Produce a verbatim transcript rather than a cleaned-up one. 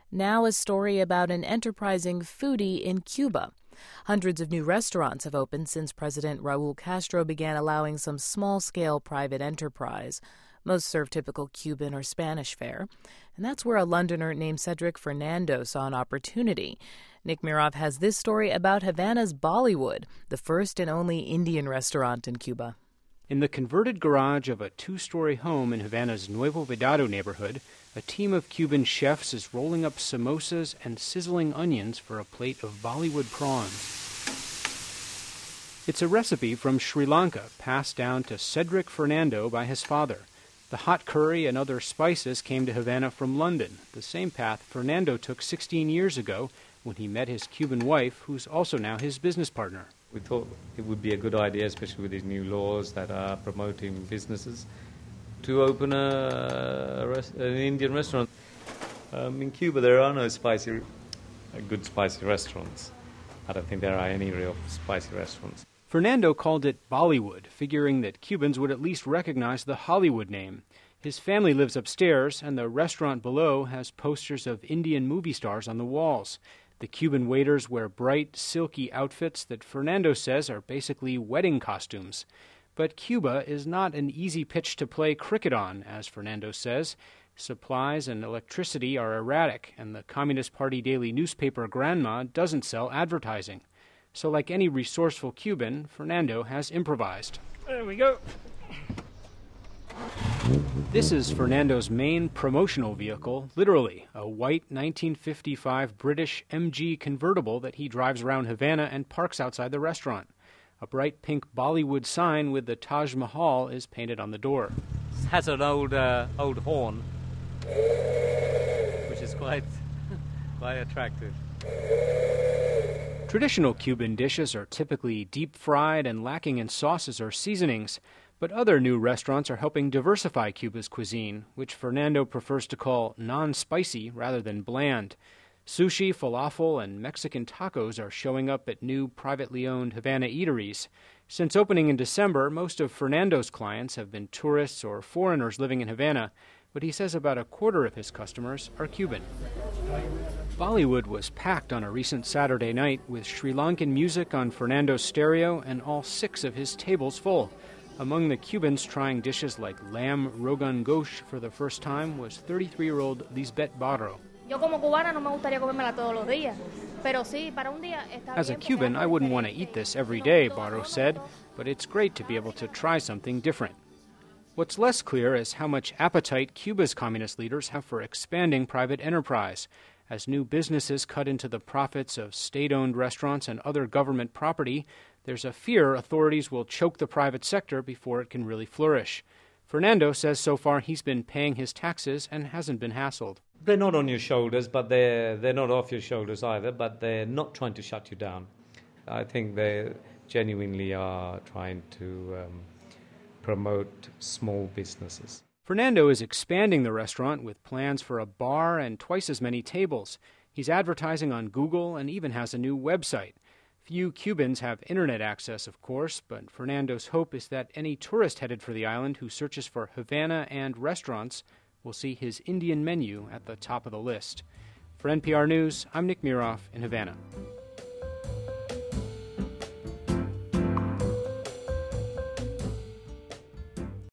Now a story about an enterprising foodie in Cuba. Hundreds of new restaurants have opened since President Raul Castro began allowing some small-scale private enterprise. Most serve typical Cuban or Spanish fare. And that's where a Londoner named Cedric Fernando saw an opportunity. Nick Miroff has this story about Havana's Bollywood, the first and only Indian restaurant in Cuba. In the converted garage of a two-story home in Havana's Nuevo Vedado neighborhood, a team of Cuban chefs is rolling up samosas and sizzling onions for a plate of Bollywood prawns. It's a recipe from Sri Lanka, passed down to Cedric Fernando by his father. The hot curry and other spices came to Havana from London, the same path Fernando took sixteen years ago when he met his Cuban wife, who's also now his business partner. We thought it would be a good idea, especially with these new laws that are promoting businesses, to open a, a res- an Indian restaurant. Um, in Cuba, there are no spicy, uh, good spicy restaurants. I don't think there are any real spicy restaurants. Fernando called it Bollywood, figuring that Cubans would at least recognize the Hollywood name. His family lives upstairs, and the restaurant below has posters of Indian movie stars on the walls. The Cuban waiters wear bright, silky outfits that Fernando says are basically wedding costumes. But Cuba is not an easy pitch to play cricket on, as Fernando says. Supplies and electricity are erratic, and the Communist Party daily newspaper Granma doesn't sell advertising. So like any resourceful Cuban, Fernando has improvised. There we go. This is Fernando's main promotional vehicle, literally, a white nineteen fifty-five British M G convertible that he drives around Havana and parks outside the restaurant. A bright pink Bollywood sign with the Taj Mahal is painted on the door. It has an old uh, old horn, which is quite, quite attractive. Traditional Cuban dishes are typically deep-fried and lacking in sauces or seasonings. But other new restaurants are helping diversify Cuba's cuisine, which Fernando prefers to call non-spicy rather than bland. Sushi, falafel, and Mexican tacos are showing up at new privately owned Havana eateries. Since opening in December, most of Fernando's clients have been tourists or foreigners living in Havana, but he says about a quarter of his customers are Cuban. Bollywood was packed on a recent Saturday night with Sri Lankan music on Fernando's stereo and all six of his tables full. Among the Cubans trying dishes like lamb rogan gosh for the first time was thirty-three-year-old Lisbeth Barro. As a Cuban, I wouldn't want to eat this every day, Barro said, but it's great to be able to try something different. What's less clear is how much appetite Cuba's communist leaders have for expanding private enterprise. As new businesses cut into the profits of state-owned restaurants and other government property, there's a fear authorities will choke the private sector before it can really flourish. Fernando says so far he's been paying his taxes and hasn't been hassled. They're not on your shoulders, but they're, they're not off your shoulders either, but they're not trying to shut you down. I think they genuinely are trying to um, promote small businesses. Fernando is expanding the restaurant with plans for a bar and twice as many tables. He's advertising on Google and even has a new website. Few Cubans have internet access, of course, but Fernando's hope is that any tourist headed for the island who searches for Havana and restaurants will see his Indian menu at the top of the list. For N P R News, I'm Nick Miroff in Havana.